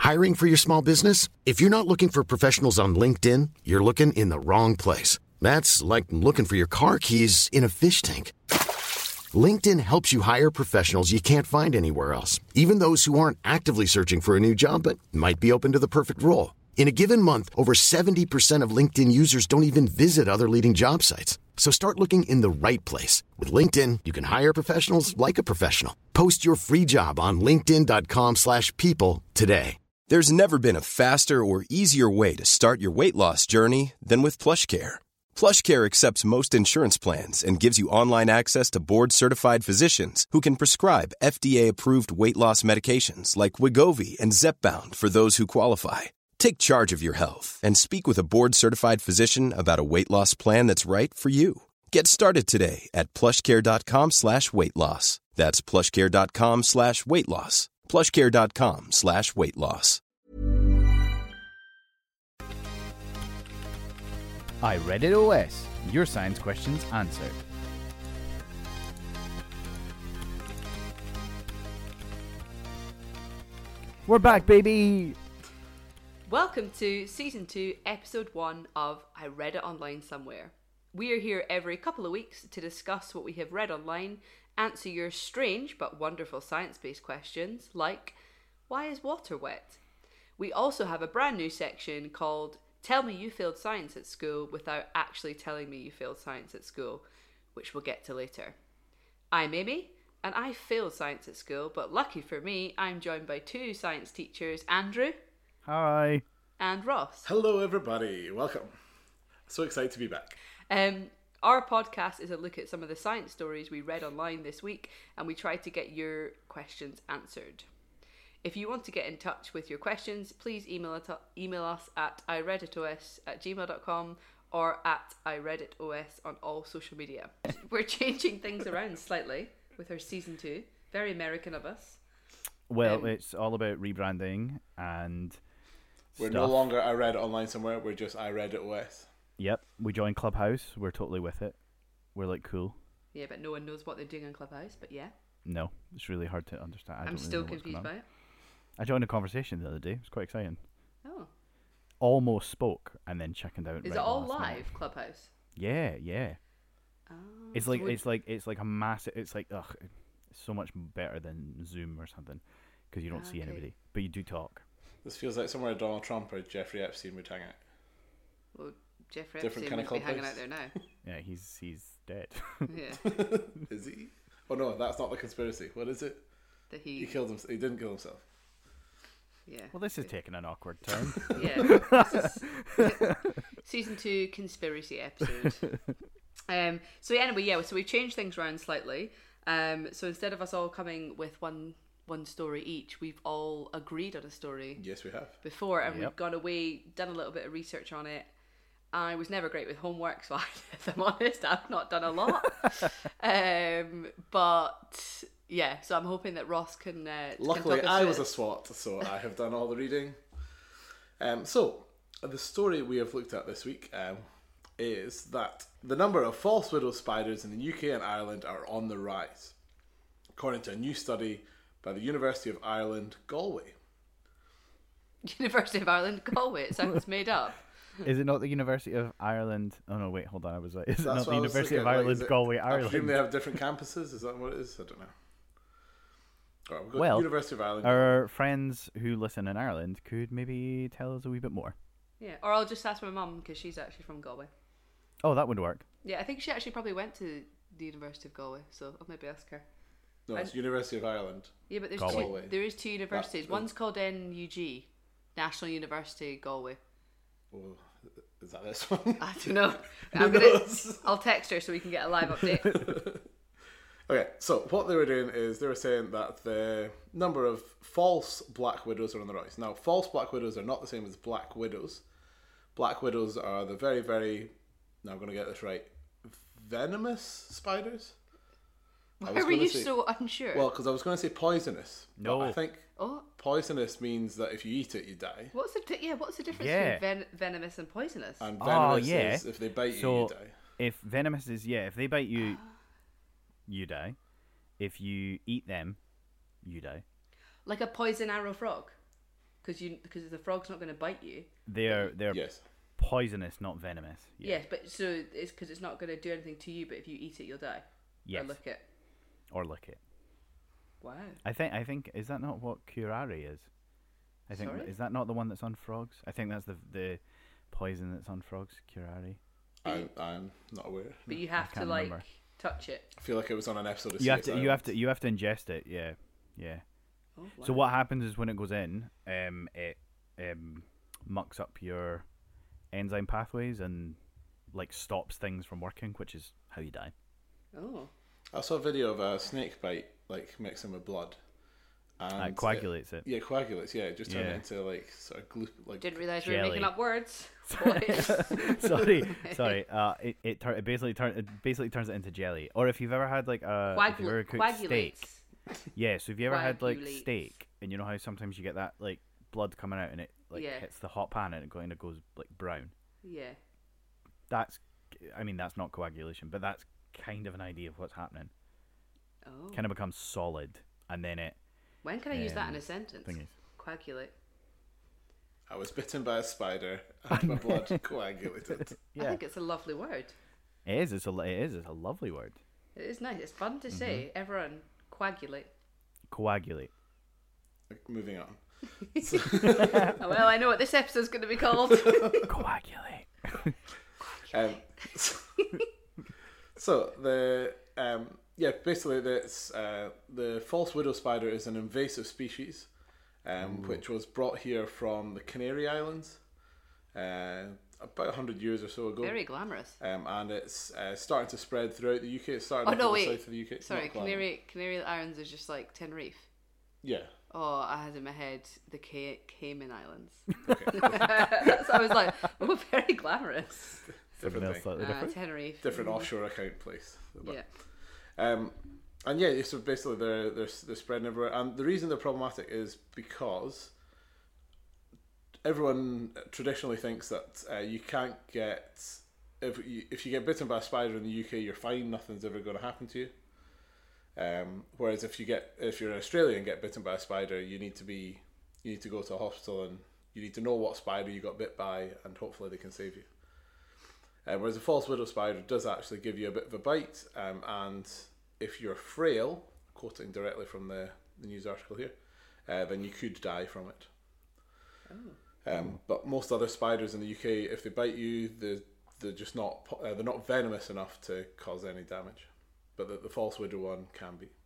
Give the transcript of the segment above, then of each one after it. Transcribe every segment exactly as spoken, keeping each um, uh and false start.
Hiring for your small business? If you're not looking for professionals on LinkedIn, you're looking in the wrong place. That's like looking for your car keys in a fish tank. LinkedIn helps you hire professionals you can't find anywhere else, even those who aren't actively searching for a new job but might be open to the perfect role. In a given month, over seventy percent of LinkedIn users don't even visit other leading job sites. So start looking in the right place. With LinkedIn, you can hire professionals like a professional. Post your free job on linkedin.com slash people today. There's never been a faster or easier way to start your weight loss journey than with PlushCare. PlushCare accepts most insurance plans and gives you online access to board-certified physicians who can prescribe F D A-approved weight loss medications like Wegovy and Zepbound for those who qualify. Take charge of your health and speak with a board-certified physician about a weight loss plan that's right for you. Get started today at plushcare.com slash weight loss. That's plushcare.com slash weight loss. plushcare.com slash weight loss. I read it O S. Your science questions answered. We're back, baby! Welcome to Season two, Episode one of I Read It Online Somewhere. We are here every couple of weeks to discuss what we have read online, answer your strange but wonderful science-based questions like, why is water wet? We also have a brand new section called Tell Me You Failed Science at School Without Actually Telling Me You Failed Science at School, which we'll get to later. I'm Amy, and I failed science at school, but lucky for me, I'm joined by two science teachers, Andrew. Hi. And Ross. Hello, everybody. Welcome. So excited to be back. Um, our podcast is a look at some of the science stories we read online this week, and we try to get your questions answered. If you want to get in touch with your questions, please email, it, email us at i read it o s at gmail dot com or at i read it o s on all social media. We're changing things around slightly with our season two. Very American of us. Well, Um, it's all about rebranding and We're stuff. no longer I read it online somewhere. We're just I read it O S. Yep, we joined Clubhouse. We're totally with it. We're like cool. Yeah, but no one knows what they're doing on Clubhouse, but yeah. No, it's really hard to understand. I I'm don't really still know what's going confused on. by it. I joined a conversation the other day. It was quite exciting. Oh. Almost spoke and then chickened out. Is right it all last live, minute. Clubhouse? Yeah, yeah. Oh, It's so like would- it's like it's like a massive. It's like ugh, it's so much better than Zoom or something because you don't Ah, see okay. anybody, but you do talk. This feels like somewhere Donald Trump or Jeffrey Epstein would hang out. Well, Jeffrey Different Epstein kind of would be hanging Clubhouse. out there now. Yeah, he's he's dead. Yeah, Is he? Oh no, that's not the conspiracy. What is it? that He he. killed himself. He didn't kill himself. Yeah. Well, this is taking an awkward turn. Yeah. This is season two conspiracy episode. Um. So yeah, anyway, yeah. So we've changed things around slightly. Um. So instead of us all coming with one one story each, we've all agreed on a story Yes, we have. before, and Yep. we've gone away, done a little bit of research on it. I was never great with homework, so I, if I'm honest, I've not done a lot. um, but yeah, so I'm hoping that Ross can. Uh, can Luckily, talk us I through was it. a SWAT, so I have done all the reading. Um, so, the story we have looked at this week um, is that the number of false widow spiders in the U K and Ireland are on the rise, according to a new study by the University of Ireland, Galway. University of Ireland, Galway. It sounds made up. Is it not the University of Ireland? Oh no, wait, hold on. I was like, is it That's not the what I was University of thinking, like, Ireland, is it- Galway, I presume Ireland? they have different campuses. Is that what it is? I don't know. All right, we've got Well, University of Ireland. Our friends who listen in Ireland could maybe tell us a wee bit more. Yeah, or I'll just ask my mum because she's actually from Galway. Oh, that would work. Yeah, I think she actually probably went to the University of Galway, so I'll maybe ask her. No, it's University of Ireland. Yeah, but there's Galway. two. There is two universities. That's- One's called N U G, National University Galway. Well, is that this one? I don't know. Who I'm gonna. knows? I'll text her so we can get a live update. Okay, so what they were doing is they were saying that the number of false black widows are on the rise. Now, false black widows are not the same as black widows. Black widows are the very, very, now I'm going to get this right, venomous spiders? I Why was were gonna you say- so unsure? Well, because I was going to say poisonous. No. But I think oh, poisonous means that if you eat it, you die. what's the di- yeah? What's the difference Yeah. between ven- venomous and poisonous? And Oh, venomous yeah. is if they bite So- you, you die. If venomous is, yeah, if they bite you, you die. If you eat them, you die. Like a poison arrow frog. because you because the frog's not going to bite you. They're they're Yes. poisonous, not venomous. Yeah. Yes, but so it's because it's not going to do anything to you, but if you eat it, you'll die. Yes. Or lick it. Or lick it. Wow. I think I think is that not what curare is? I think Sorry? is that not the one that's on frogs? I think that's the the poison that's on frogs. Curare. I, I'm not aware. But you have to can't like remember. touch it. I feel like it was on an episode of You have C S to you have to you have to ingest it. Yeah, yeah. Oh, wow. So what happens is when it goes in, um, it um mucks up your enzyme pathways and like stops things from working, which is how you die. Oh. I saw a video of a snake bite, like mixing with blood. And It coagulates it. Yeah, coagulates. Yeah, it just turned Yeah. it into like sort of glue. Like Didn't realise we were Jelly. making up words. Boys. sorry, sorry. Uh, it it, tur- it basically turn it basically turns it into jelly. Or if you've ever had like a if you've ever Coagul- cooked steak, coagulates. yeah. So if you ever had like Coagulates. steak, and you know how sometimes you get that like blood coming out and it like Yeah. hits the hot pan and it kind of goes like brown. Yeah. That's, I mean, that's not coagulation, but that's kind of an idea of what's happening. Oh. Kind of becomes solid, and then it When can I use that in um, a sentence? thingies. Coagulate. I was bitten by a spider and my blood coagulated. I Yeah, think it's a lovely word. it is. It's a it is. It's a lovely word. It is nice. It's fun Mm-hmm. to say. Everyone, coagulate. Coagulate. Like, moving on. Oh, well, I know what this episode's going to be called. Coagulate. Um, so the um, yeah, basically that's uh, the false widow spider is an invasive species, um, which was brought here from the Canary Islands uh, about a hundred years or so ago. Very glamorous. Um, and it's uh, starting to spread throughout the U K. It's starting Oh, off no, in the wait. south of the U K. It's Sorry, not glamorous. Canary Canary Islands is just like Tenerife. Yeah. Oh, I had in my head the Ca- Cayman Islands. Okay. That's, I was like, oh, very glamorous. Different Something else thing. slightly Uh, different. Tenerife. Different offshore account place. But- Yeah. Um, and yeah, so basically they're, they're they're spreading everywhere, and the reason they're problematic is because everyone traditionally thinks that uh, you can't get if you, if you get bitten by a spider in the U K, you're fine, nothing's ever going to happen to you. Um, whereas if you get if you're an Australian and get bitten by a spider, you need to be you need to go to a hospital and you need to know what spider you got bit by, and hopefully they can save you. Uh, whereas a false widow spider does actually give you a bit of a bite, um, and if you're frail, quoting directly from the, the news article here, uh, then you could die from it. Oh. Um, but most other spiders in the U K, if they bite you, they're, they're just not po- uh, they're not venomous enough to cause any damage. But the, the false widow one can be.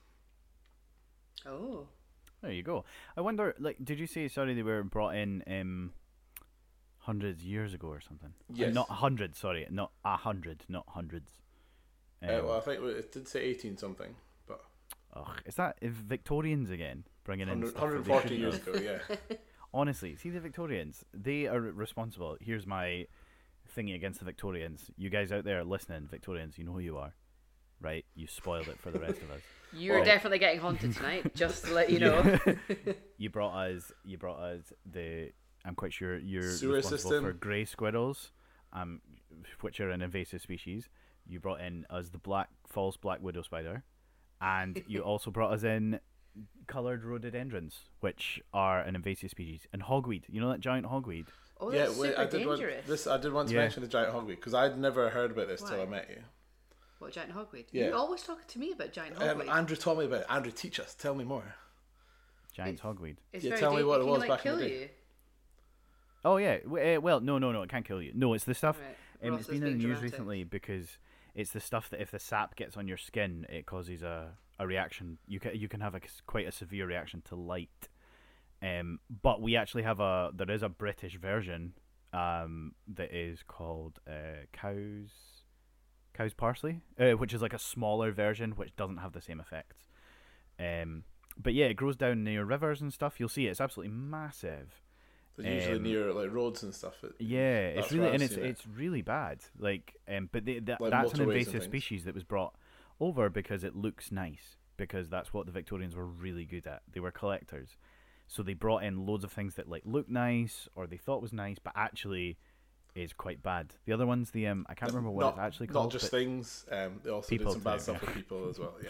Oh. There you go. I wonder, like, did you say, sorry, they were brought in um, hundreds years ago or something? Uh, Yes. not hundreds, sorry, not a hundred, not hundreds. Um, Uh, well, I think it did say eighteen something, but ugh, is that if Victorians again bringing in one hundred, stuff that one hundred they forty shouldn't years have? ago, yeah. Honestly, see the Victorians, they are responsible. Here's my thingy against the Victorians. You guys out there listening, Victorians, you know who you are, right? You spoiled it for the rest of us. You're Well- definitely getting haunted tonight, just to let you know. You brought us. You brought us the. I'm quite sure you're Sewer responsible system. for grey squirrels, um, which are an invasive species. You brought in us the black false black widow spider, and you also brought us in coloured rhododendrons, which are an invasive species, and hogweed. You know that giant hogweed. Oh, yeah, that's wait, super I did want, dangerous. this. I did want to Yeah. mention the giant hogweed because I'd never heard about this till Why? I met you. What, giant hogweed? Yeah. You're always talking to me about giant Um, hogweed. Andrew told me about it. Andrew, teach us. Tell me more. Giant It's- hogweed. It's Yeah, very tell me dangerous. what it Can was you, like, back in the kill day. you? Oh yeah. w- uh, Well, no, no, no. It can't kill you. No, it's the stuff. Right. Um, Ross it's is been in the being news dramatic. recently because it's the stuff that if the sap gets on your skin, it causes a, a reaction. You can you can have a s- quite a severe reaction to light. Um, but we actually have a there is a British version um, that is called uh, cows cows parsley, uh, which is like a smaller version which doesn't have the same effects. Um, but yeah, it grows down near rivers and stuff. You'll see it. It's absolutely massive. They're usually Um, near like roads and stuff. It- Yeah, it's That's really where I've and it's seen it. it's really bad. Like, um, but they, that, Like that's an motorways and invasive things. species that was brought over because it looks nice. Because that's what the Victorians were really good at. They were collectors, so they brought in loads of things that like look nice or they thought was nice, but actually is quite bad. The other ones, the um, I can't remember what not, it's actually Not called. just but things. Um, they also People did some bad too, stuff yeah. with people as well. Yeah.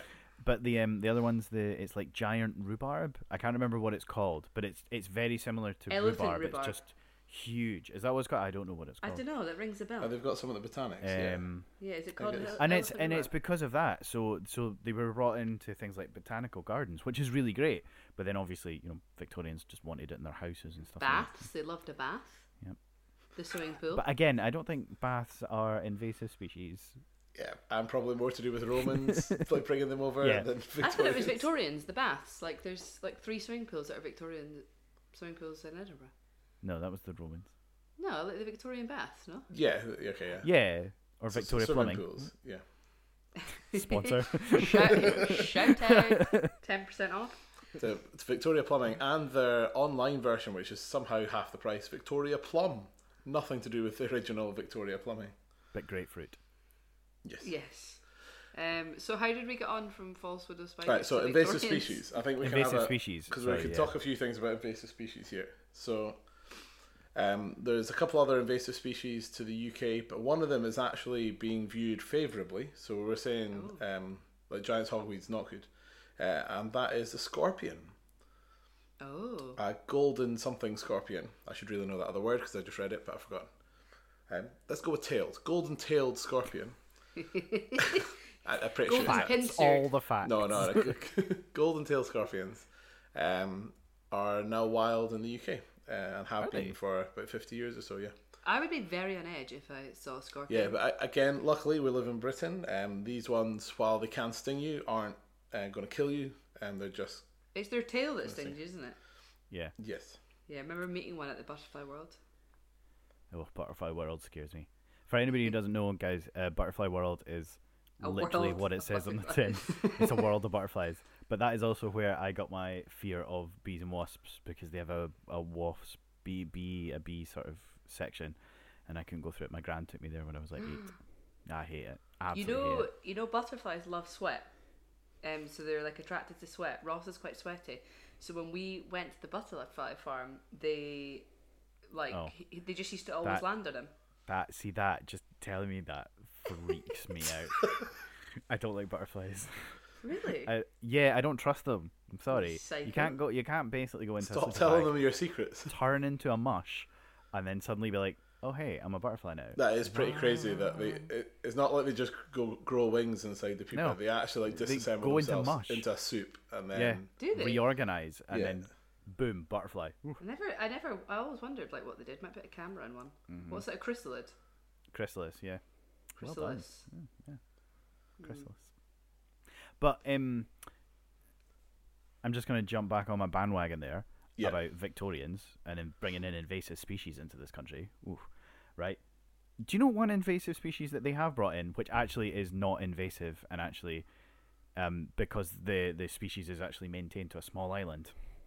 But the um the other one's the it's like giant rhubarb. I can't remember what it's called, but it's it's very similar to Elephant rhubarb. rhubarb. It's just huge. Is that what it's called? I don't know what it's I called. don't know. That rings a bell. Oh, they've got some at the Botanics. Um, yeah, is it called? it is. ele- and it's elephant and it's rhubarb? because of that. So so they were brought into things like botanical gardens, which is really great. But then obviously, you know, Victorians just wanted it in their houses and stuff. like that. Baths. They loved a bath. Yep. The swimming pool. But again, I don't think baths are invasive species. Yeah, yeah, and probably more to do with Romans, like bringing them over Yeah. than I Victorians. thought it was Victorians. The baths. Like there's like three swimming pools that are Victorian swimming pools in Edinburgh. No, that was the Romans. No, like the Victorian baths. No. Yeah, okay, yeah. Yeah, or So- so Victoria swimming Plumbing. pools, yeah. Sponsor. shout, shout out. Ten percent off. So it's Victoria Plumbing and their online version, which is somehow half the price. Victoria Plum, nothing to do with the original Victoria Plumbing. Bit grapefruit. Yes. Yes. Um, so how did we get on from false widow spiders? Right, so to invasive Victorians? species. I think we Invasive can have a, species, because we sorry, can yeah. talk a few things about invasive species here. So um, there's a couple other invasive species to the U K, but one of them is actually being viewed favourably. So we're saying um, like giant hogweed's not good, uh, and that is the scorpion. Oh. A golden something scorpion. I should really know that other word because I just read it, but I've forgotten. Um, let's go with tails. Golden tailed scorpion. I, I'm pretty Golden sure it's pin- It's all the facts. no, no, no. Golden tailed scorpions um, are now wild in the U K uh, and have Are been they? for about fifty years or so. Yeah, I would be very on edge if I saw a scorpion. yeah. But I, again, luckily we live in Britain. Um, these ones, while they can sting you, aren't uh, going to kill you, and they're just It's their tail that Let's see. stings, isn't it? Yeah. yes. Yeah, I remember meeting one at the Butterfly World. Oh, Butterfly World scares me. For anybody who doesn't know, guys, uh, Butterfly World is A literally world what it of says on the tin. It's a world of butterflies. But that is also where I got my fear of bees and wasps, because they have a, a wasp, bee, bee, a bee sort of section, and I couldn't go through it. My gran took me there when I was like eight. I hate it. You Absolutely hate know, it. you know, butterflies love sweat, um, so they're like attracted to sweat. Ross is quite sweaty, so when we went to the butterfly farm, they like Oh. he, they just used to always That- land on him. That see that just telling me that freaks me out. I don't like butterflies. Really? I, yeah, I don't trust them. I'm sorry. Psycho. You can't go. You can't basically go into a Stop sleeping telling bag, them your secrets. turn into a mush, and then suddenly be like, "Oh hey, I'm a butterfly now." That is pretty crazy. That they it, it's not like they just go grow wings inside the pupa. No. They actually like They disassemble go into themselves mush. into a soup and then yeah, Do they? reorganize and Yeah. then boom, butterfly. Oof. I never, I never, I always wondered like what they did. Might put a camera in one. Mm-hmm. What's that? A chrysalid? Chrysalis, yeah, Well done. Chrysalis. chrysalis. But um, I'm just gonna jump back on my bandwagon there Yeah. about Victorians and then bringing in invasive species into this country. Oof, right? Do you know one invasive species that they have brought in, which actually is not invasive and actually, um, because the the species is actually maintained to a small island,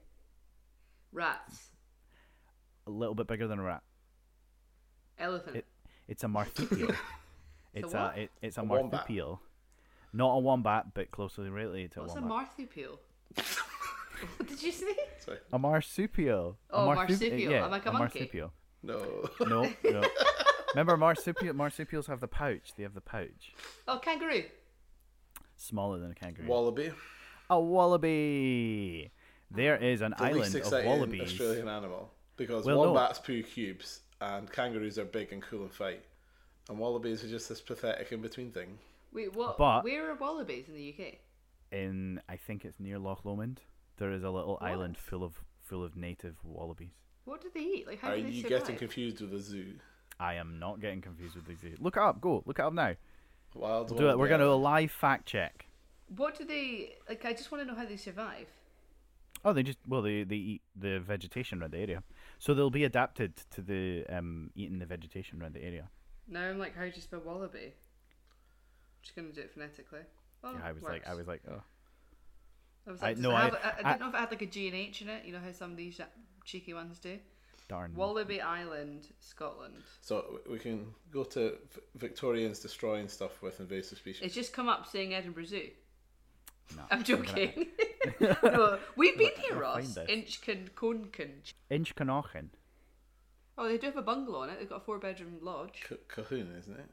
Rats. a little bit bigger than a rat. Elephant. It- It's a marsupial. it's a a, what? it, it's a, A wombat. marsupial, not a wombat, but closely related to What's a a wombat. marsupial? What did you say? sorry. A marsupial. A Oh, marsup- marsupial. Yeah, I'm like a a monkey. marsupial. No. No, no. Remember, marsupial marsupials have the pouch. They have the pouch. Oh, kangaroo. Smaller than a kangaroo. Wallaby. a wallaby. There is an The least island of exciting wallabies. Australian animal because Well, no. wombats poo cubes and kangaroos are big and cool and fight, and wallabies are just this pathetic in between thing. Wait, what? But- Where are wallabies in the U K? In I think it's near Loch Lomond. There is a little What? island full of full of native wallabies. What do they eat? Like, how Are do they you survive? getting confused with a zoo? I am not getting confused with these. Look it up. Go look it up now. Wild We'll do it. We're wallaby going to do a island. live fact check. What do they like? I just want to know how they survive. Oh, they just well they they eat the vegetation around the area, so they'll be adapted to the um eating the vegetation around the area. Now I'm like, how do you spell wallaby? I'm just gonna do it phonetically. Oh, Yeah, I was like I was like oh. I was I- like, does no, it I- have, I, I, I- didn't know if it had like a G and H in it. You know how some of these cheeky ones do. Darn. Wallaby Island, Scotland. So we can go to v- Victorians destroying stuff with invasive species. It's just come up saying Edinburgh Zoo. No, I'm joking. No, we've been here, I'll Ross. find this. Inchkin, Conkin. Inchkanachen. Oh, they do have a bungalow on it. They've got a four-bedroom lodge. C- Cahoon, isn't it?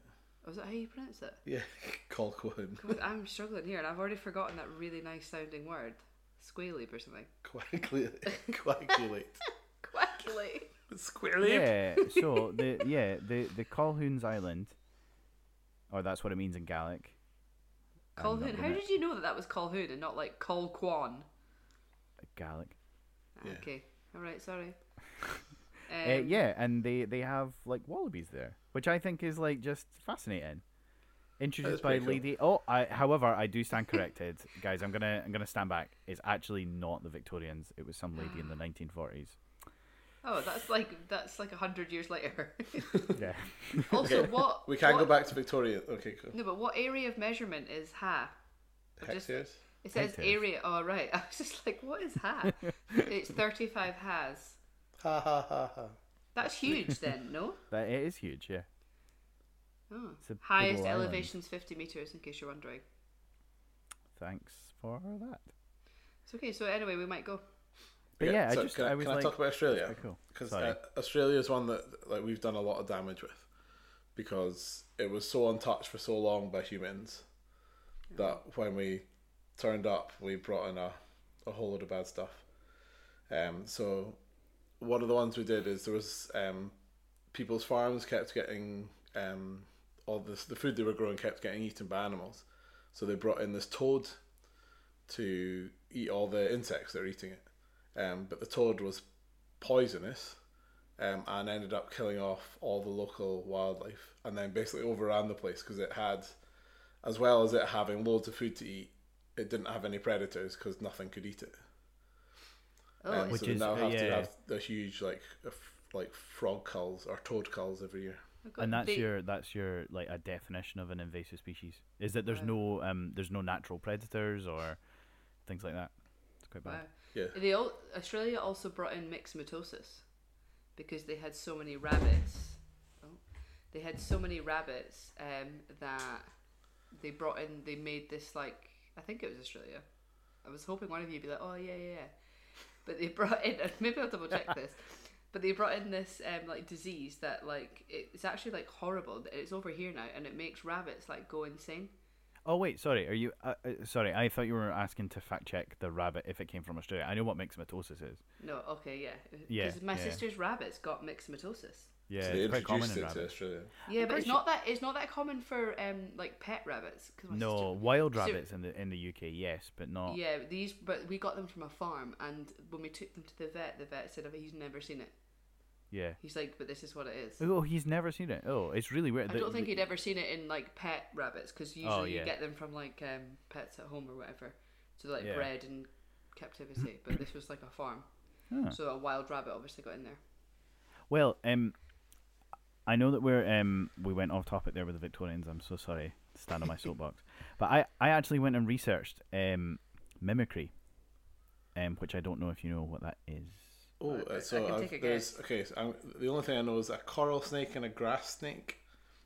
Oh, is that how you pronounce it? Yeah, Colquhoun. God, I'm struggling here, and I've already forgotten that really nice sounding word. Squaleep or something. Coagulate. Coagulate. Quackulate. Squaleep. Yeah. So the yeah the the Colquhoun's Island, or that's what it means in Gaelic. I'm not Colquhoun. How gonna- did you know that that was Colquhoun and not like Colquhoun? Gaelic. Yeah. Okay. All right. Sorry. Uh, Um, yeah, and they they have like wallabies there, which I think is like just fascinating. Introduced by pretty cool. Lady. Oh, I. However, I do stand corrected, guys. I'm gonna I'm gonna stand back. It's actually not the Victorians. It was some lady in the nineteen forties. Oh, that's like that's like a hundred years later. Yeah. Also, Okay, what We can't what, go back to Victoria. Okay, cool. No, but what area of measurement is ha? Or just- Hectares. It says Hectares. area. Oh, right. I was just like, what is ha? It's thirty-five has. Ha ha ha ha. That's huge, then, no? That it is huge. Yeah. Oh. It's a big Highest ol' island. elevation's fifty meters, in case you're wondering. Thanks for that. It's okay. So anyway, we might go. But yeah, I so just can I, I was can like, I talk about Australia? quite cool. Because Sorry. uh, Australia is one that like we've done a lot of damage with, because it was so untouched for so long by humans that when we turned up, we brought in a, a whole load of bad stuff. Um, so one of the ones we did is there was um, people's farms kept getting um, all this the food they were growing kept getting eaten by animals, so they brought in this toad to eat all the insects that are eating it. Um, but the toad was poisonous, um, and ended up killing off all the local wildlife, and then basically overran the place because it had, as well as it having loads of food to eat, it didn't have any predators because nothing could eat it. Oh, Um, Which so they is- now uh, have to yeah. have the huge like a f- like frog culls or toad culls every year. And that's They- your that's your like a definition of an invasive species is that there's Wow. no um there's no natural predators or things like that. It's quite bad. Wow. Yeah. They all, Australia also brought in myxomatosis because they had so many rabbits. Oh, they had so many rabbits um, that they brought in. They made this like I think it was Australia. I was hoping one of you'd be like, oh yeah, yeah, yeah. But they brought in. Maybe I'll double check this. But they brought in this um, like disease that like it's actually like horrible. It's over here now, and it makes rabbits like go insane. Oh wait, sorry. Are you? Uh, uh, sorry, I thought you were asking to fact check the rabbit if it came from Australia. I know what myxomatosis is. No, okay, yeah. Yeah, Because my yeah. sister's rabbits got myxomatosis. Yeah, So they it's quite common introduced in it to rabbits. Australia. Yeah, but pretty it's not that it's not that common for um like pet rabbits. 'Cause my No, sister- wild so- rabbits in the in the U K, yes, but not. Yeah, these but we got them from a farm, and when we took them to the vet, the vet said he's never seen it. Yeah. He's like, but this is what it is. Oh, he's never seen it. Oh, it's really weird. I The- don't think the- he'd ever seen it in like pet rabbits because usually Oh, yeah. you get them from like um, pets at home or whatever, so they're like Yeah. bred in captivity. But this was like a farm, Huh. so a wild rabbit obviously got in there. Well, um, I know that we're um we went off topic there with the Victorians. I'm so sorry to stand on my soapbox, but I I actually went and researched um mimicry, um which I don't know if you know what that is. Oh, I- uh, I so can I've- take a there's guess. okay. So I'm, the only thing I know is a coral snake and a grass snake.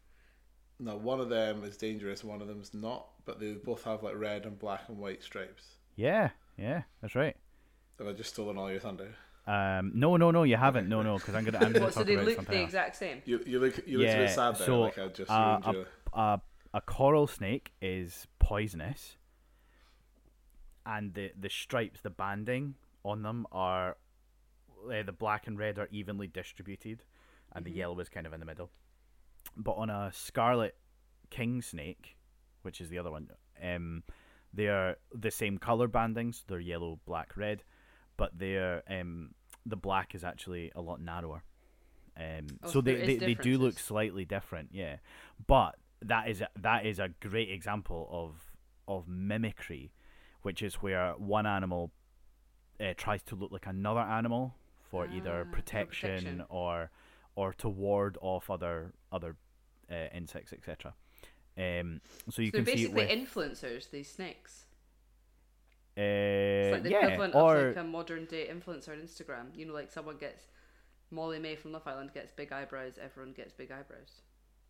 Now, one of them is dangerous, one of them's not, but they both have like red and black and white stripes. Yeah, yeah, that's right. Have I just stolen all your thunder? Um, no, no, no, you haven't. No, no, because I'm gonna I'm gonna What? So talk they about look something the else. exact same. You you look you look a Yeah, bit sad there. so like I just uh, ruined your. a, a a coral snake is poisonous, and the the stripes, the banding on them are uh, the black and red are evenly distributed, and the yellow is kind of in the middle. But on a scarlet king snake, which is the other one, um, they are the same color bandings. They're yellow, black, red, but they're um the black is actually a lot narrower. Um, Oh, so so they, there they, is they do look differences. slightly different, yeah. But that is a, that is a great example of of mimicry, which is where one animal uh, tries to look like another animal for Ah, either for protection, protection. or or to ward off other other uh, insects, et cetera. Um, so you So they're can see it basically with influencers. These snakes. uh, It's like the yeah, equivalent or of like a modern day influencer on Instagram. You know, like someone gets Molly May from Love Island gets big eyebrows. Everyone gets big eyebrows.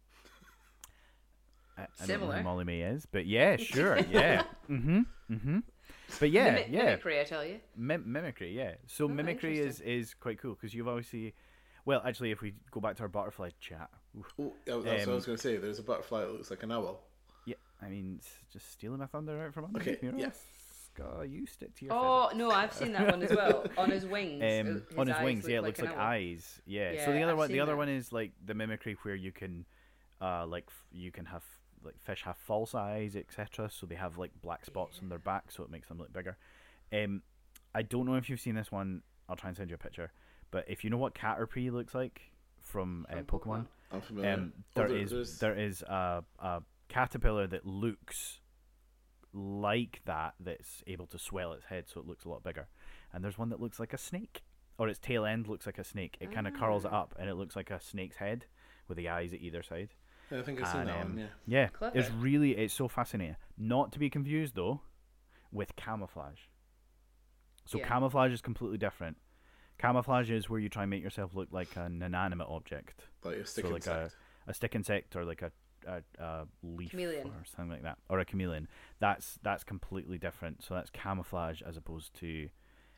I, I don't know Similar. who Molly May is, but yeah, sure, yeah, mhm, mhm. But yeah, Mimi- yeah, Mimicry, I tell you. Mim- mimicry, yeah. So Oh, mimicry is interesting. is quite cool because you've obviously, Well, actually, if we go back to our butterfly chat, oof. Oh, that's what I Um, was going to say. There's a butterfly that looks like an owl. yeah, I mean, it's just stealing my thunder out from under Okay, me. You know? yeah. Scar, you stick to your Oh feathers. no, I've seen that one as well. On his wings. Um, his on his eyes wings, look yeah, it looks an like owl. eyes. Yeah. Yeah, so the other I've one, the seen other that. one is like the mimicry where you can, uh, like f- you can have like fish have false eyes, et cetera. So they have like black spots on their back, so it makes them look bigger. Um, I don't know if you've seen this one. I'll try and send you a picture. But if you know what Caterpie looks like from, uh, From Pokemon, Pokemon. I'm familiar. um, Oh, there there- is there's- there is a, a caterpillar that looks like that that's able to swell its head, so it looks a lot bigger. And there's one that looks like a snake, or its tail end looks like a snake. It kind of curls it Ah. up, and it looks like a snake's head with the eyes at either side. Yeah, I think I've seen And, that um, one, yeah. Yeah, Clever. it's really it's so fascinating. Not to be confused though with camouflage. So Yeah. camouflage is completely different. Camouflage is where you try and make yourself look like an inanimate object. Like a stick so like insect. a, a stick insect or like a, a, a leaf Chameleon. or something like that, or a chameleon. That's that's completely different. So that's camouflage as opposed to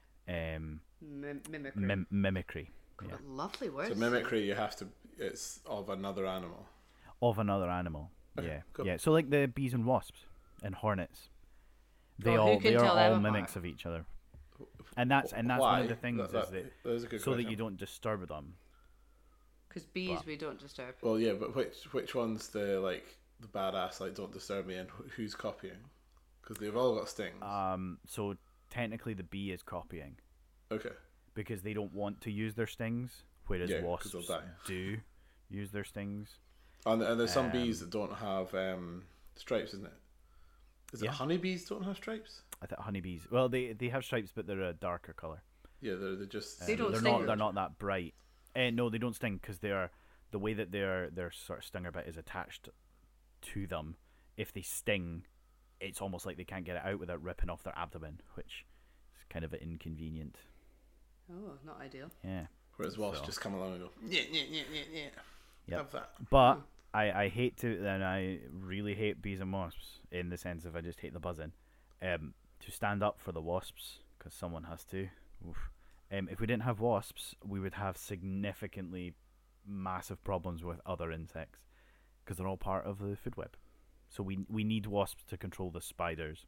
um, Mim- mimicry. mim- mimicry. Yeah. What lovely words. So mimicry, you have to. It's of another animal. Of another animal. Okay, yeah, cool. yeah. So like the bees and wasps and hornets, they Well, who all can they are tell them all apart? mimics of each other. And that's and that's Why? one of the things That- is that- that that is a good so that question. you don't disturb them. Because bees But- we don't disturb. Well, yeah, but which which one's the like the badass like don't disturb me and wh- who's copying? Because they've all got stings. Um, so technically the bee is copying okay. because they don't want to use their stings, whereas Yeah, 'cause they'll wasps die. do use their stings. And, and there's some Um, bees that don't have um, stripes, isn't it? Is it Yeah. honeybees don't have stripes? I think honeybees. Well, they they have stripes, but they're a darker color. Yeah, they're they're just. They don't they're sting not. They're though. not that bright. Uh, no, they don't sting because they are the way that their their sort of stinger bit is attached to them. If they sting, it's almost like they can't get it out without ripping off their abdomen, which is kind of inconvenient. Oh, not ideal. Yeah. Whereas wasps So. just come along and go, yeah, yeah, yeah, yeah, yeah. Yep. Have that. But I, I hate to, and I really hate bees and wasps in the sense of I just hate the buzzing. Um, to stand up for the wasps, because someone has to. Oof. Um, if we didn't have wasps, we would have significantly massive problems with other insects, because they're all part of the food web. So we we need wasps to control the spiders.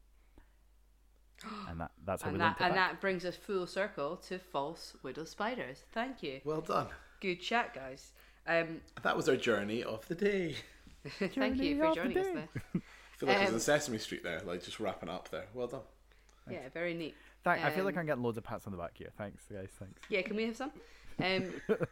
And that that's how And we that linked it and back. that brings us full circle to false widow spiders. Thank you. Well done. Good chat, guys. Um, That was our journey of the day. thank Journey you for of the joining us day. there. I feel like it's Um, in Sesame Street there, like just wrapping up there. Well done. Yeah, very neat. Thank, I feel like um, I'm getting loads of pats on the back here. Thanks, guys. Thanks. Yeah, can we have some? Um,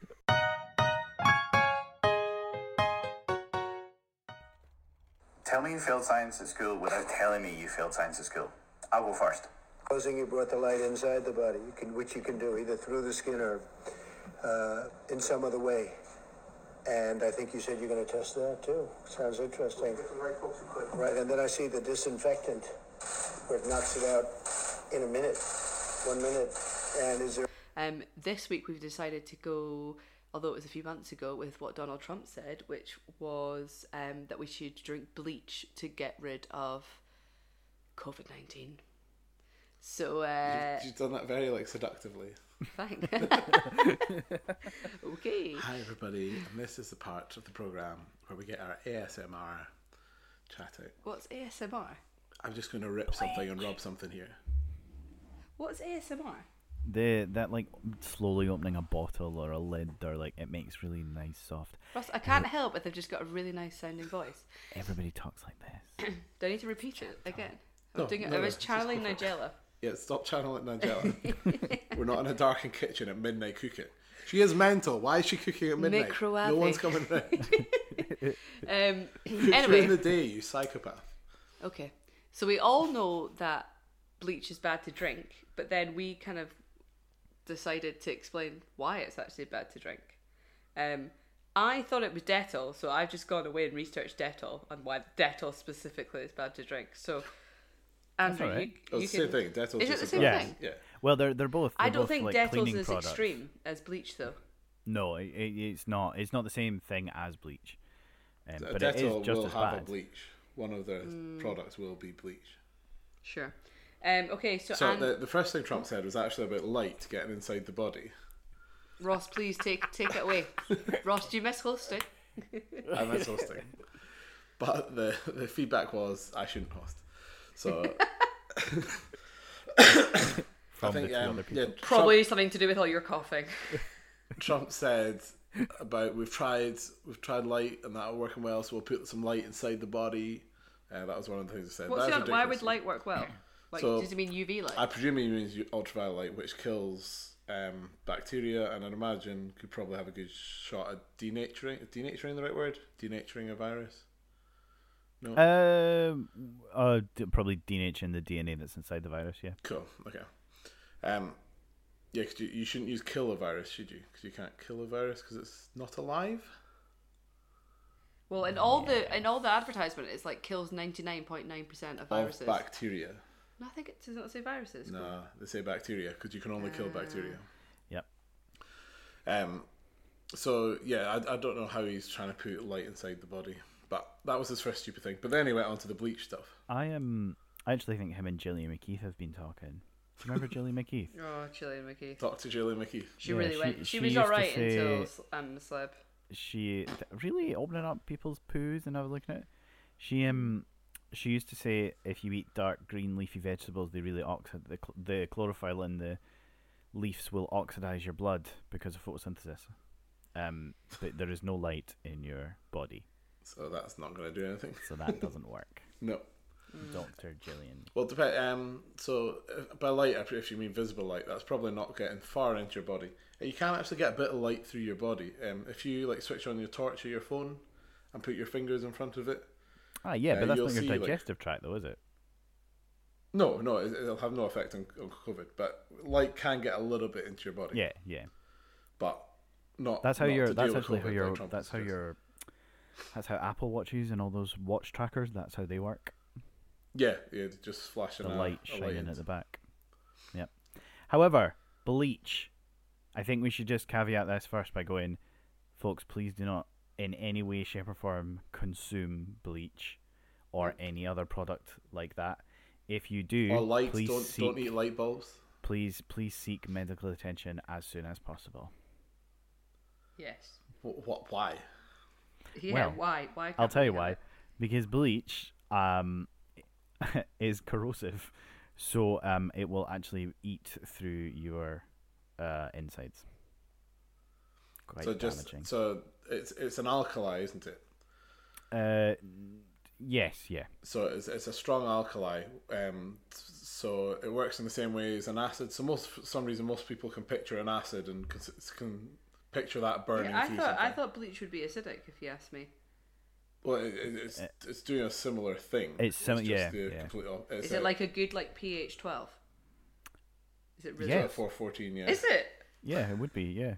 Tell me you failed science at school without telling me you failed science at school. I'll go first. Supposing you brought the light inside the body, you can, which you can do either through the skin or uh, in some other way. And I think you said you're going to test that too. Sounds interesting. Right, and then I see the disinfectant, where it knocks it out in a minute, one minute. And is there? um, this week we've decided to go, although it was a few months ago, with what Donald Trump said, which was um, that we should drink bleach to get rid of COVID nineteen. So, uh, You've done that very like seductively. thanks. Okay. Hi everybody, and this is the part of the program where we get our A S M R chat out. What's A S M R? I'm just going to rip something and rub something here. What's A S M R? The that like slowly opening a bottle or a lid or like it makes really nice soft. Ross, I can't help it. They've just got a really nice sounding voice. Everybody talks like this. Do I need to repeat it again? I'm No, doing it. no, I no, was just channeling go for Nigella. Yeah, stop channeling Nigella. We're not in a darkened kitchen at midnight cooking. She is mental. Why is she cooking at midnight? Microwave. No one's coming round. Um, Cook anyway, during the day, you psychopath. okay. So we all know that bleach is bad to drink, but then we kind of decided to explain why it's actually bad to drink. Um, I thought it was Dettol, so I've just gone away and researched Dettol and why Dettol specifically is bad to drink. So, Andrew, all right. you, Oh, you it's the can... same thing. Dettol's Is it just the a same product. thing? Yeah. Well, they're they're both. They're I don't both, think like, Dettol's cleaning as products. extreme as bleach, though. No, it, it, it's not. It's not the same thing as bleach. Um, Uh, but it Dettol is just will as have bad. a bleach. One of their Hmm. products will be bleach. Sure. Um, okay, so, So An- the, the first thing Trump said was actually about light getting inside the body. Ross, please take take it away. Ross, do you miss hosting? I miss hosting. But the, the feedback was I shouldn't host. So I think um, yeah, Probably Trump, something to do with all your coughing. Trump said about we've tried we've tried light and that are working well, so we'll put some light inside the body. Uh, that was one of the things he said. What's That was the, why ridiculous. would light work well? Like, So, does it mean U V light? I presume he means ultraviolet light, which kills um, bacteria, and I'd imagine could probably have a good shot at denaturing. Is denaturing the right word? Denaturing a virus? No. Um, uh, d- probably denaturing the D N A that's inside the virus. Yeah. Cool. Okay. Um, yeah, cause you, you shouldn't use kill a virus, should you? Because you can't kill a virus because it's not alive. Well, in all the in all the advertisement, it's like kills ninety nine point nine percent of viruses. Of bacteria. No, I think it does not say viruses. No, they say bacteria because you can only kill bacteria. Yep. Um. So yeah, I, I don't know how he's trying to put light inside the body, but that was his first stupid thing. But then he went on to the bleach stuff. I am. I actually think him and Gillian McKeith have been talking. Do you remember Gillian McKeith? Oh, Gillian McKeith. Talk to Gillian McKeith. She Yeah, really she- went. She, she was used to alright say- until um Sleb. She really opening up people's poos, and I was looking at it. She um she used to say if you eat dark green leafy vegetables, they really oxid the cl- the chlorophyll in the leaves will oxidize your blood because of photosynthesis. Um, but there is no light in your body, So that's not going to do anything. so that doesn't work. No. Doctor Gillian. Well, depend. Um, so uh, by light, if if you mean visible light, that's probably not getting far into your body. Uh, You can actually get a bit of light through your body. Um, if you like switch on your torch or your phone and put your fingers in front of it. Ah, yeah, Uh, but that's you'll not your see, like- digestive tract, though, is it? No, no, it, it'll have no effect on, on COVID. But light can get a little bit into your body. Yeah, yeah. But not. That's how not your. to That's deal with actually how COVID, your. like Trump That's how suggests. your. That's how Apple Watches and all those watch trackers. That's how they work. Yeah, yeah, just flashing The a, light a light shining in. at the back. Yep. However, bleach. I think we should just caveat this first by going, folks, please do not in any way, shape, or form consume bleach or any other product like that. If you do, Or lights. please Don't seek, don't eat light bulbs. please please seek medical attention as soon as possible. Yes. What? what why? Yeah. Well, why? Why? I'll can't tell we you have why. it? Because bleach um is corrosive, so um it will actually eat through your uh insides. Quite so just damaging. so it's it's an alkali, isn't it? Uh, yes, yeah. So it's it's a strong alkali. Um, so it works in the same way as an acid. So most for some reason most people can picture an acid and can, can picture that burning Yeah, I through thought something. I thought bleach would be acidic. If you ask me. Well, it, it, it's it's doing a similar thing. It's sim- just yeah, the yeah. complete op- it's Is it like a good like pH twelve? Is it really? Yeah. four fourteen? Yeah. Is it? Yeah, it would be, yeah.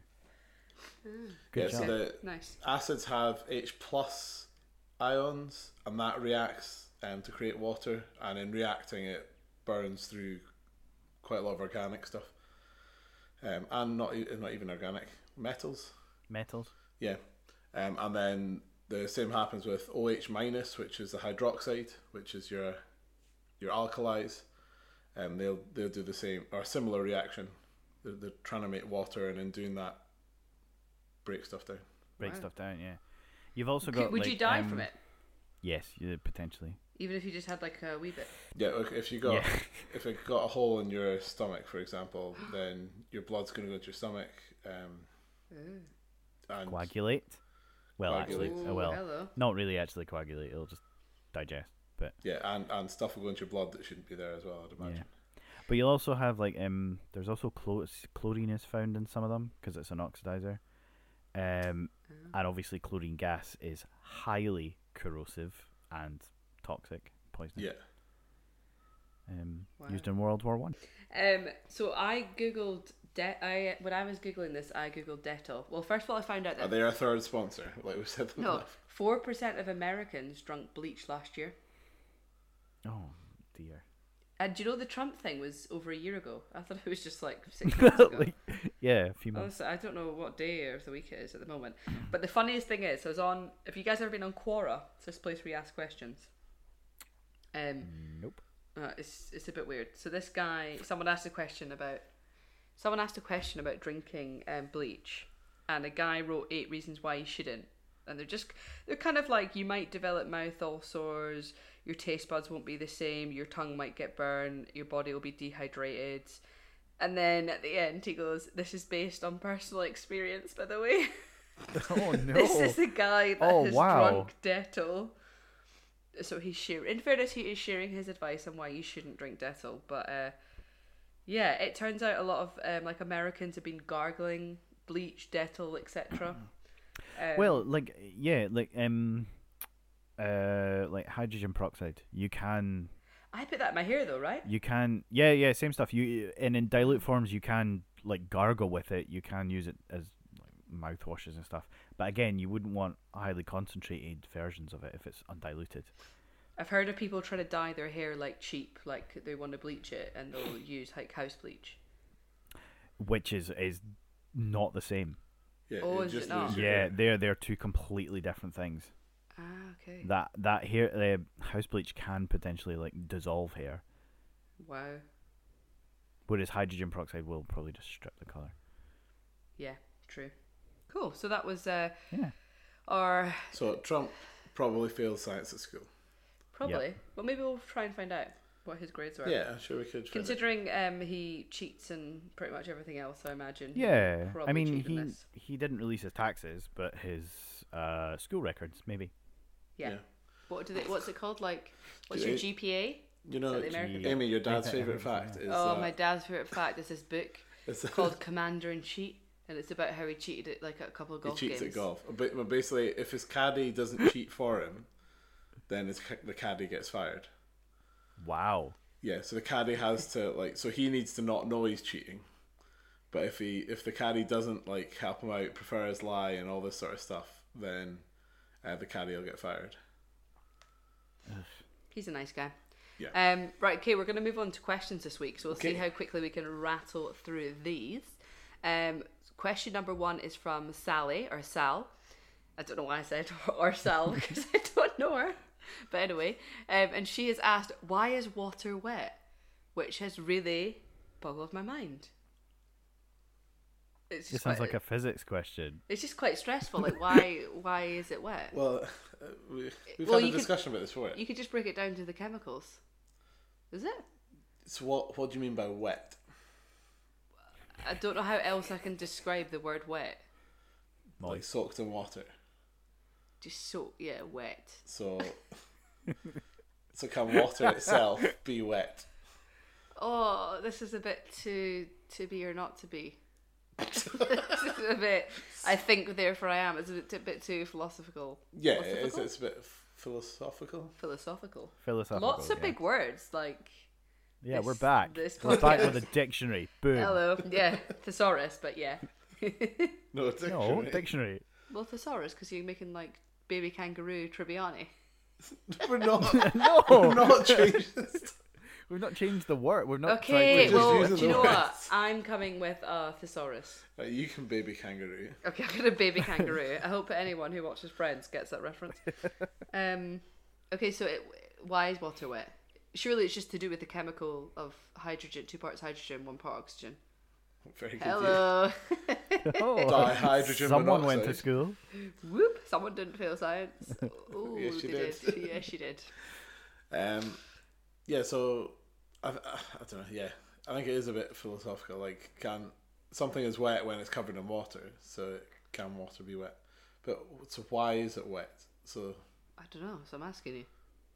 Good yeah, job. so the Nice. acids have H plus ions, and that reacts um, to create water, and in reacting it burns through quite a lot of organic stuff, um, and not e- not even organic metals. Metals. Yeah, um, and then the same happens with OH minus, which is the hydroxide, which is your your alkalis, and they'll they'll do the same or a similar reaction. They're, they're trying to make water, and in doing that, break stuff down. Break Wow. stuff down, yeah. You've also Could- got would like, you die um, from it? Yes, you potentially. Even if you just had like a wee bit. Yeah, look, if you got Yeah. if it got a hole in your stomach, for example, then your blood's going to go to your stomach, um, and Coagulate. Well, Coagulate. actually, Ooh, uh, well, hello. not really actually coagulate. It'll just digest. But yeah, and, and stuff will go into your blood that shouldn't be there as well, I'd imagine. but you'll also have like um. There's also chlor- chlorine is found in some of them because it's an oxidizer. Um, and obviously chlorine gas is highly corrosive and toxic, poisoning. Yeah, Um, Wow. used in World War One. Um. So I googled. De- I when I was googling this, I googled Dettol. Well, first of all, I found out are that they our third sponsor? Like we said, them no, enough. four percent of Americans drank bleach last year. Oh dear. And do you know the Trump thing was over a year ago? I thought it was just like six months ago. Like, yeah, a few months. Honestly, I don't know what day of the week it is at the moment. But the funniest thing is, I was on. Have you guys ever been on Quora? It's this place where you ask questions. Um, Nope. uh, it's it's a bit weird. So this guy, someone asked a question about someone asked a question about drinking um, bleach, and a guy wrote eight reasons why you shouldn't. And they're just, they're kind of like, you might develop mouth ulcers, your taste buds won't be the same, your tongue might get burned, your body will be dehydrated. And then at the end he goes, this is based on personal experience, by the way. Oh no. This is the guy that Oh, has wow. drunk Dettol. So he's sharing, in fairness, he is sharing his advice on why you shouldn't drink Dettol. But uh, yeah, it turns out a lot of um, like Americans have been gargling bleach, Dettol, et cetera. Um, Well, like yeah, like um, uh, like hydrogen peroxide. You can, I put that in my hair though, right? you can, yeah, yeah, same stuff. You and in dilute forms, you can like gargle with it. You can use it as like, mouthwashes and stuff. But again, you wouldn't want highly concentrated versions of it if it's undiluted. I've heard of people trying to dye their hair like cheap, like they want to bleach it and they'll use like house bleach. Which is is not the same. Yeah, Oh, it is just it not? leaves your Yeah, hair. they're they're two completely different things. Ah, okay. That that hair uh, house bleach can potentially like dissolve hair, Wow. whereas hydrogen peroxide will probably just strip the color. Yeah, true. Cool. So that was uh, Yeah. our So Trump probably failed science at school. probably. Well, maybe we'll try and find out what his grades were. Yeah, I'm sure we could. find it. Considering um, he cheats and pretty much everything else, I imagine. he Yeah, probably I mean cheated in he this. he didn't release his taxes, but his uh, school records maybe. Yeah. Yeah. What do they? What's it called? Like, what's Do your it- G P A? You know, the American- Amy, your dad's Yeah. favorite fact is Oh, that my dad's favorite fact is this book it's called Commander in Cheat, and it's about how he cheated at like a couple of he golf cheats games. at golf. But but basically, if his caddy doesn't cheat for him, then his, ca- the caddy gets fired. Wow. Yeah, so the caddy has to like, so he needs to not know he's cheating. But if he if the caddy doesn't like help him out, prefer his lie, and all this sort of stuff, then uh, the caddy will get fired. He's a nice guy. Yeah. Um, right, okay, we're going to move on to questions this week, so we'll see Okay. how quickly we can rattle through these. Um, question number one is from Sally, or Sal. I don't know why I said or Sal, because I don't know her. But anyway, um, and she has asked, why is water wet? Which has really boggled my mind. It's It just sounds quite- like a physics question. It's just quite stressful. Like, why? Why is it wet? Well, uh, we, we've Well, had a you could- discussion about this before. You could just break it down to the chemicals. Is it? So what what do you mean by wet? I don't know how else I can describe the word wet. Like soaked in water. Just so yeah, wet. So so can water itself be wet? Oh, this is a bit too to be or not to be. This is a bit. I think, therefore I am. It's a bit, a bit too philosophical. Yeah, it is. Philosophical? It's a bit philosophical. Philosophical. Philosophical. Lots of yeah. big words like. Yeah, this- we're back. this We're back podcast. with a dictionary. Boom. Hello. Yeah, thesaurus, but yeah. No, No, dictionary. dictionary. Well, thesaurus because you're making like baby kangaroo Tribbiani. We're not. No, We're not changed this. we've not changed the word. We've not. Okay, tried to- just well, using do you the know what? words. I'm coming with a thesaurus. Right, you can baby kangaroo. Okay, I'm gonna baby kangaroo. I hope anyone who watches Friends gets that reference. Um, okay, so it, why is water wet? Surely it's just to do with the chemical of hydrogen, two parts hydrogen, one part oxygen. Very good. Hello. Oh, Dihydrogen someone went to monoxide. school. Whoop! Someone didn't fail science. Ooh, Yes, she they did. did. Yes, she did. Um, yeah. So I, I, I don't know. Yeah, I think it is a bit philosophical. Like, can something is wet when it's covered in water? So can water be wet? But so why is it wet? So I don't know. So I'm asking you.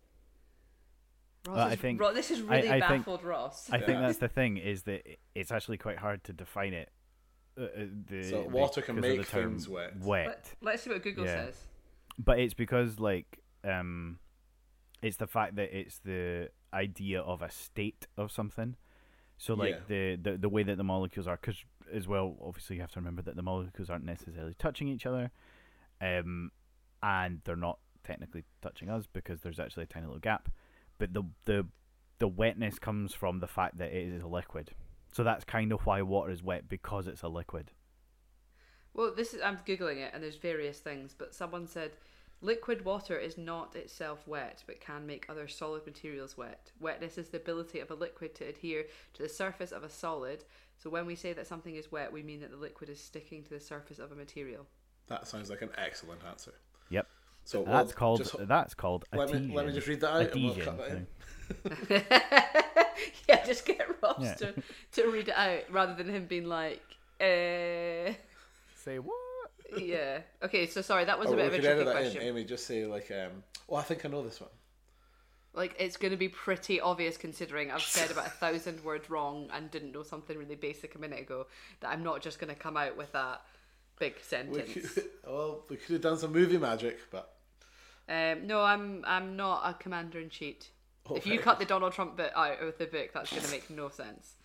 Ross Well, is, I think- Ro- this has I- really I think- baffled Ross. I think Yeah. that's the thing is that it- it's actually quite hard to define it. Uh, uh, the, So the- water can because of make the term things wet. Wet, Let, let's see what Google Yeah. says. but it's because like um, it's the fact that it's the idea of a state of something. So like Yeah. the, the the way that the molecules are, because as well, obviously you have to remember that the molecules aren't necessarily touching each other, um, and they're not technically touching us because there's actually a tiny little gap. But the the the wetness comes from the fact that it is a liquid. So that's kind of why water is wet, because it's a liquid. Well, this is I'm googling it, and there's various things, but someone said Liquid water is not itself wet, but can make other solid materials wet. Wetness is the ability of a liquid to adhere to the surface of a solid. So when we say that something is wet, we mean that the liquid is sticking to the surface of a material. That sounds like an excellent answer. Yep. So That's well, called just, that's called let adhesion. me let me just read that out and we'll cut Adhesion that in. thing. Yeah, just get Ross Yeah. to, to read it out rather than him being like, uh... Say what? Yeah. Okay, so sorry, that was Or a bit we of a could tricky edit that question. in. Amy, just say like, um, "Oh, I think I know this one." Like, it's going to be pretty obvious considering I've said about a thousand words wrong and didn't know something really basic a minute ago, that I'm not just going to come out with that big We sentence. could, well, we could have done some movie magic, but Um, no, I'm I'm not a commander in chief. Oh, if you right. cut the Donald Trump bit out of the book, that's going to make no sense.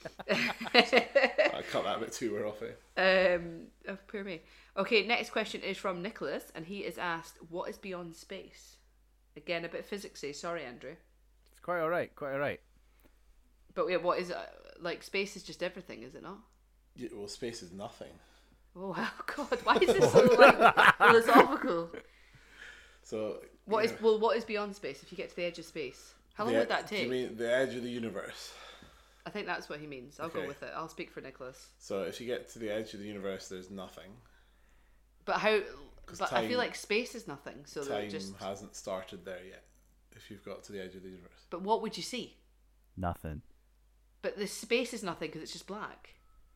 I cut that a bit too. We're off it. Um, oh, poor me. Okay, next question is from Nicholas, and he is asked, "What is beyond space?" Again, a bit physicsy. Sorry, Andrew. It's quite all right. Quite all right. But yeah, what is it? Like, space is just everything, is it not? Yeah, well, space is nothing. Oh, wow, God, why is this so like philosophical? So What you is know, well? What is beyond space? If you get to the edge of space, how long the would ed- that Do take? you mean the edge of the universe? I think that's what he means. I'll Okay. go with it. I'll speak for Nicholas. So if you get to the edge of the universe, there's nothing. But how? 'Cause But I time- feel like space is nothing. So that Time just. hasn't started there yet. If you've got to the edge of the universe, But what would you see? Nothing. But the space is nothing because it's just black.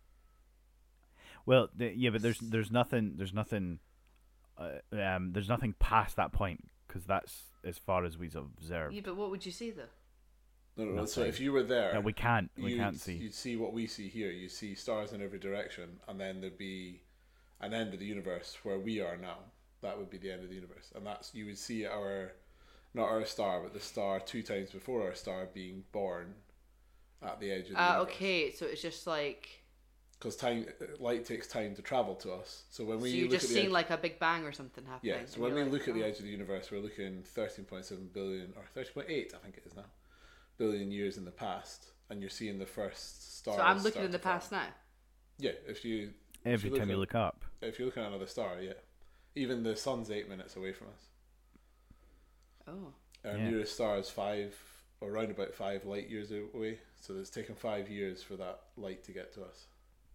Well, the, yeah, but there's there's nothing there's nothing uh, um there's nothing past that point because that's as far as we've observed. Yeah, but what would you see though? no, no, no. So Nothing. if you were there, No, we can't we you'd, can't see. You'd see what we see here. You see stars in every direction, and then there'd be an end of the universe where we are now. That would be the end of the universe, and that's you would see our, not our star, but the star two times before our star being born, at the edge of the Ah, universe. okay. So it's just like. Because time, light takes time to travel to us. So when we So you're look just at the seeing edge, like a big bang or something happening. yeah. So and when you're we like, look at the oh. edge of the universe, we're looking thirteen point seven billion or thirteen point eight, I think it is now, billion years in the past, and you're seeing the first stars. So I'm looking start in the to form. past now. Yeah, if you Every if you time you at- look up. if you look at another star, yeah, even the sun's eight minutes away from us. Oh. Our Yeah. nearest star is five, or around about five light years away. So it's taken five years for that light to get to us.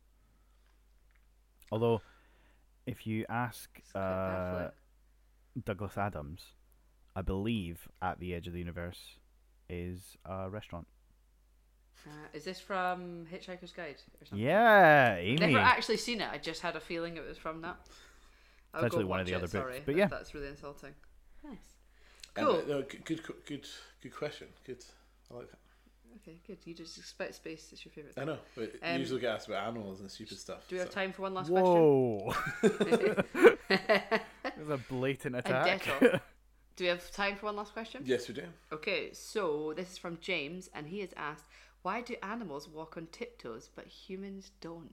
Although, if you ask quite uh, baffling. Douglas Adams, I believe At the Edge of the Universe is a restaurant. Uh, is this from Hitchhiker's Guide or something? Yeah, Amy. Never actually seen it. I just had a feeling it was from that. I'll actually go one of watch the it, other books, sorry, but if yeah. that's really insulting. Nice. And, Cool. uh, no, good, good, good, good question. Good. I like that. Okay, good. You just expect space. It's your favourite I thing. know, but Um, you usually get asked about animals and stupid stuff. Do we have so- time for one last Whoa! question? There's a blatant A attack. death. Do we have time for one last question? Yes, we do. Okay, so this is from James, and he has asked, "Why do animals walk on tiptoes but humans don't?"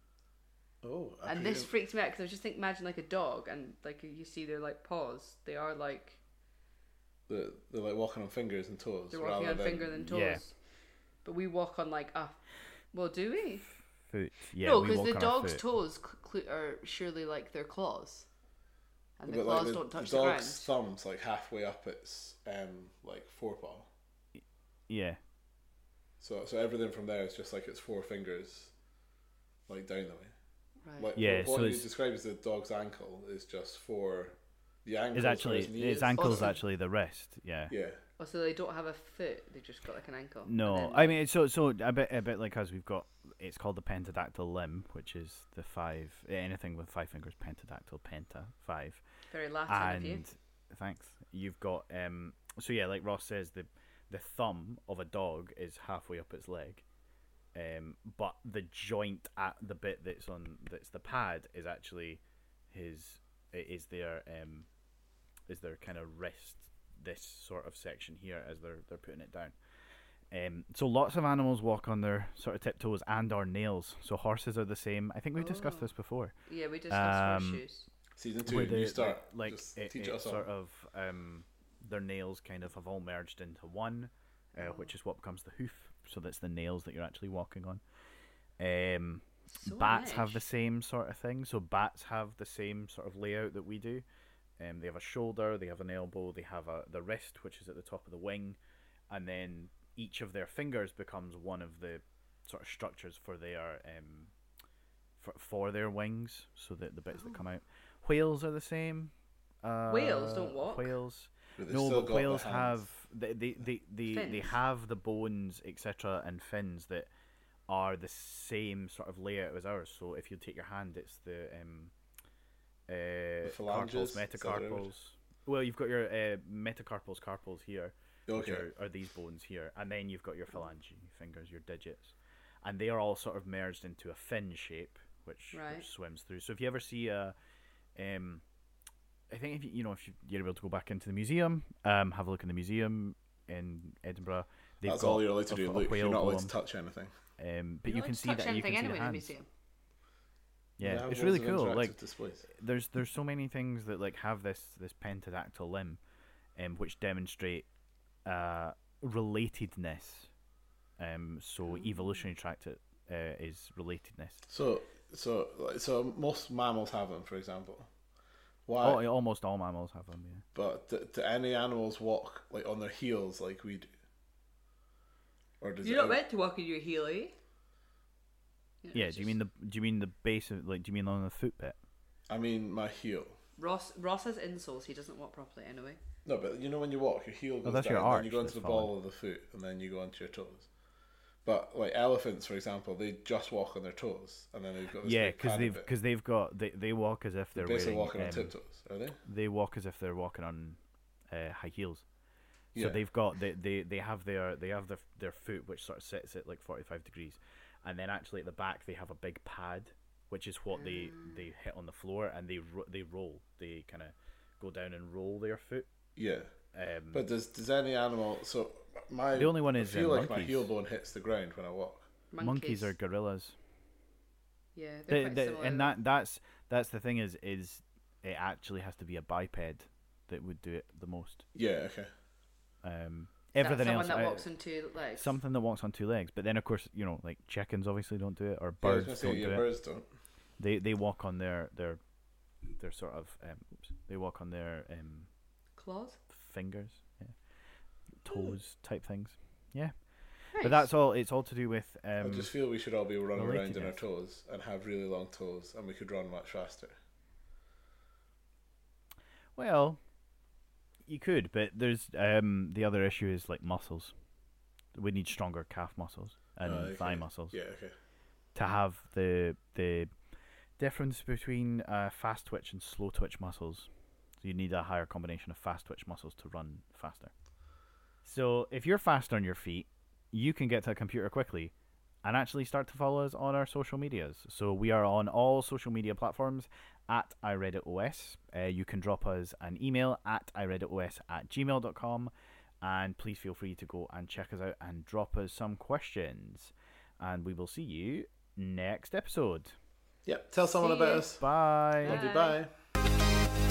Oh, I And couldn't- this freaked me out because I was just think, imagine like a dog, and like you see their like paws. They are like the, they're like walking on fingers and toes. they're walking rather on than, finger than toes. Yeah. But we walk on like a. Well, do we? Foot. Yeah, no, we because walk the on our dog's foot. toes cl- cl- are surely like their claws, and the But claws like the, don't touch the the, dog's ground. thumb's like halfway up its um like forepaw. Yeah. So so everything from there is just like its four fingers, like down the way. Right. Like Yeah, what so you it's- describe as the dog's ankle is just for the ankle. It's actually his ankle's actually the wrist. Yeah. Yeah. Oh, so they don't have a foot; they just got like an ankle. and No, then- I mean so so a bit a bit like us. We've got it's called the pentadactyl limb, which is the five anything with five fingers. Pentadactyl, penta, five. very Latin of you. And thanks. You've got um. So yeah, like Ross says, the the thumb of a dog is halfway up its leg, um. But the joint at the bit that's on that's the pad is actually his is their um is their kind of wrist. This sort of section here as they're they're putting it down. Um, so lots of animals walk on their sort of tiptoes and or nails. So horses are the same. I think we've discussed Oh. this before. Yeah, we discussed Um, horseshoes. Season two, Where you they- start. like Just it, teach it us all. sort of um, their nails kind of have all merged into one, uh, Oh. which is what becomes the hoof. So that's the nails that you're actually walking on. Um, So bats have nice. the same sort of thing. So bats have the same sort of layout that we do. Um, they have a shoulder, they have an elbow, they have a the wrist, which is at the top of the wing, and then each of their fingers becomes one of the sort of structures for their um for for their wings, so that the bits oh. that come out. Whales are the same. Uh, whales don't walk. Whales. No, but whales have they they they they, they have the bones, et cetera, and fins that are the same sort of layout as ours. So if you take your hand, it's the um uh the phalanges, carpals, metacarpals. Well, you've got your uh, metacarpals, carpals here, okay. which are, are these bones here, and then you've got your phalange fingers, your digits, and they are all sort of merged into a fin shape, which, right. which swims through. So if you ever see a um. I think if you, you know if you, you're able to go back into the museum, um, have a look in the museum in Edinburgh. They've That's got all you're allowed to a, do. a Luke, you're not allowed to golem. touch anything. Um, but you're you can see touch that you can see anyway the in the hands. museum. Yeah, it's really cool. Like there's there's so many things that like have this this pentadactyl limb, um, which demonstrate uh relatedness. Um, so Mm. evolutionary tract uh, is relatedness. So so so most mammals have them, for example. Why? Oh, almost all mammals have them, yeah. But do, do any animals walk like on their heels like we do? Or does You're it not meant to walk in your heel, eh? You know, Yeah. Do just... you mean the Do you mean the base of like? Do you mean on the foot bit? I mean my heel. Ross Ross has insoles. He doesn't walk properly anyway. No, but you know when you walk, your heel goes that's down, your and arch then you go into that's the ball of the foot, and then you go onto your toes. But like elephants, for example, they just walk on their toes, and then they've got this Yeah, big because pad they've bit. because they've got they, they walk as if they're They're basically wearing walking on um, tiptoes, are they? They walk as if they're walking on uh, high heels. So Yeah. they've got they, they, they have their they have their their foot which sort of sits at like forty-five degrees, and then actually at the back they have a big pad, which is what they, they hit on the floor, and they ro- they roll. They kind of go down and roll their foot. Yeah. Um, But does does any animal? So my The only one is, I feel uh, like my monkeys. heel bone hits the ground when I walk. Monkeys, monkeys are gorillas. Yeah, they're The, quite the, similar. and that that's that's the thing is is it actually has to be a biped that would do it the most. Yeah. Okay. Um, Is everything that someone else, that I- walks on two legs. something that walks on two legs. But then of course you know like chickens obviously don't do it, or Yeah, I was birds gonna say, don't yeah, do it. birds don't. They they walk on their their their sort of um, oops, they walk on their um, Claws. fingers, yeah, toes type things. Yeah, Nice. but that's all. It's all to do with. Um, I just feel we should all be running around on our relatedness. toes and have really long toes, and we could run much faster. Well, you could, but there's um the other issue is like muscles. We need stronger calf muscles and Uh, okay. thigh muscles Yeah. Okay. to have the the difference between uh, fast twitch and slow twitch muscles. So you need a higher combination of fast twitch muscles to run faster. So if you're fast on your feet, you can get to a computer quickly and actually start to follow us on our social medias. So we are on all social media platforms at iRedditOS. Uh, you can drop us an email at iRedditOS at gmail dot com, and please feel free to go and check us out and drop us some questions. And we will see you next episode. Yep. Tell someone See about ya. us. Bye. Love you. Bye. Bye.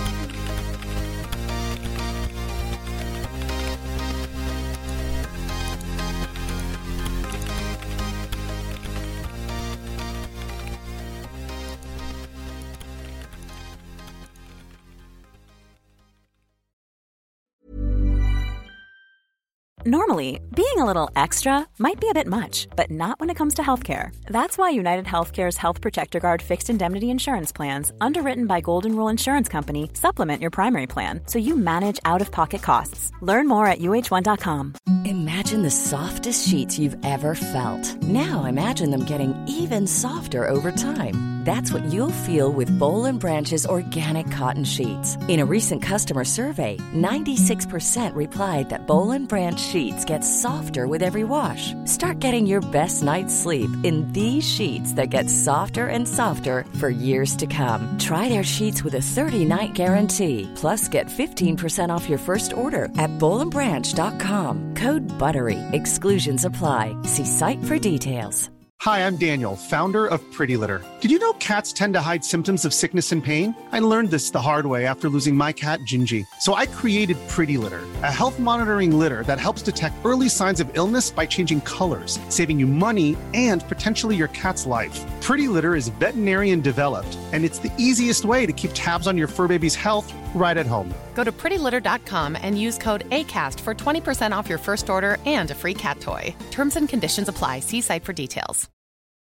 Normally, being a little extra might be a bit much, but not when it comes to healthcare. That's why United Healthcare's Health Protector Guard fixed indemnity insurance plans, underwritten by Golden Rule Insurance Company, supplement your primary plan so you manage out-of-pocket costs. Learn more at U H one dot com. Imagine the softest sheets you've ever felt. Now imagine them getting even softer over time. That's what you'll feel with Boll and Branch's organic cotton sheets. In a recent customer survey, ninety-six percent replied that Boll and Branch sheets get softer with every wash. Start getting your best night's sleep in these sheets that get softer and softer for years to come. Try their sheets with a thirty-night guarantee. Plus, get fifteen percent off your first order at boll and branch dot com. Code BUTTERY. Exclusions apply. See site for details. Hi, I'm Daniel, founder of Pretty Litter. Did you know cats tend to hide symptoms of sickness and pain? I learned this the hard way after losing my cat, Gingy. So I created Pretty Litter, a health monitoring litter that helps detect early signs of illness by changing colors, saving you money and potentially your cat's life. Pretty Litter is veterinarian developed, and it's the easiest way to keep tabs on your fur baby's health right at home. Go to pretty litter dot com and use code ACAST for twenty percent off your first order and a free cat toy. Terms and conditions apply. See site for details.